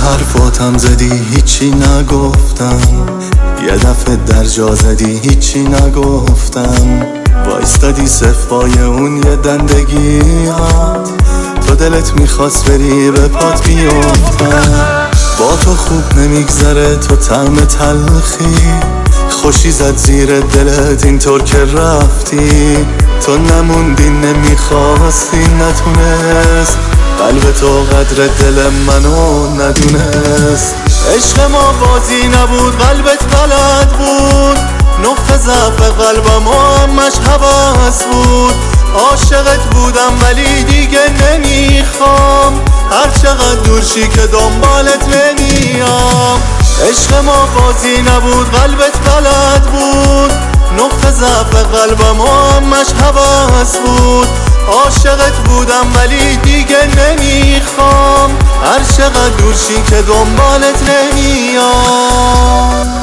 حرفاتم زدی هیچی نگفتم، یه دفعه در جا زدی هیچی نگفتم. وایستادی صفای اون یه دندگیات، تو دلت میخواست بری به پات بیفتم. با تو خوب نمیگذره تو طعم تلخی، خوشی زد زیر دلت اینطور که رفتی. تو نموندی نمیخواستی نتونست، قلب تو قدر دل منو ندونست. عشق ما بازی نبود قلبت بلد بود، نقطه ضعف قلبم همش هوس بود. عاشقت بودم ولی دیگه نمیخوام، هر چقدر دور شی که دنبالت نمیام. عشق ما بازی نبود قلبت بلد بود، نقطه ضعف قلبم همش هوس بود. عاشقت بودم ولی دیگه نمیخوام، هر چقدر دور شی که دنبالت نمیام.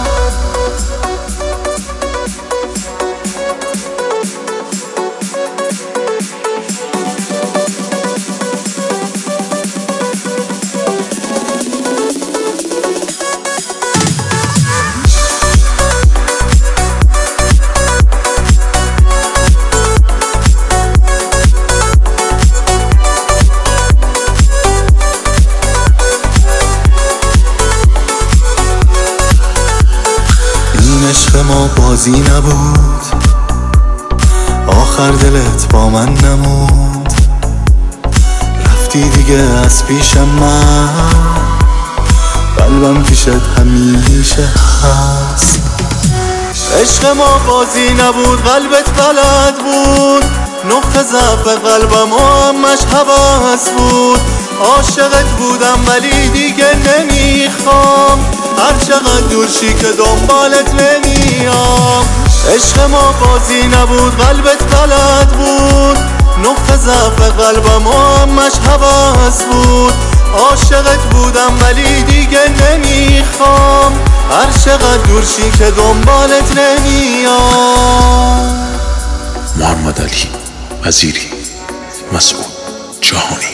عشق ما بازی نبود، آخر دلت با من نموند. رفتی دیگه از پیش من، قلبم پیشت همیشه هست. عشق ما بازی نبود قلبت بلد بود، نقطه ضعف قلبم همش هوس بود. عاشقت بودم ولی دیگه نمیخوام، هر چقدر دور شی که دنبالت نمیام. عشق ما بازی نبود قلبت بلد بود، نقطه ضعف قلبم همش هوس بود. عاشقت بودم ولی دیگه نمیخوام، هر چقدر دور شی که دنبالت نمیام. محمد علی وزیری، مسعود جهانی.